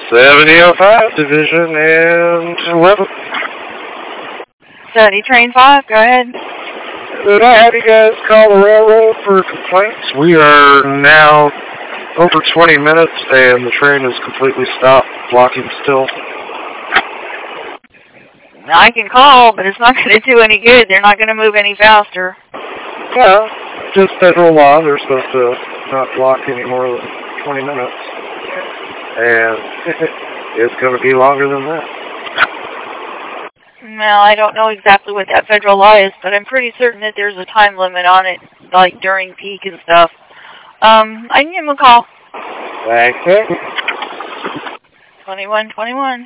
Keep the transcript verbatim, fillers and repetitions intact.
seventy oh five, Division and eleven. Study Train five, go ahead. Did I have you guys call the railroad for complaints? We are now over twenty minutes and the train is completely stopped, blocking still. I can call, but it's not going to do any good. They're not going to move any faster. Yeah, just federal law. They're supposed to not block any more than twenty minutes. And it's going to be longer than that. Well, I don't know exactly what that federal law is, but I'm pretty certain that there's a time limit on it, like during peak and stuff. Um, I can give him a call. Thank you. twenty-one twenty-one.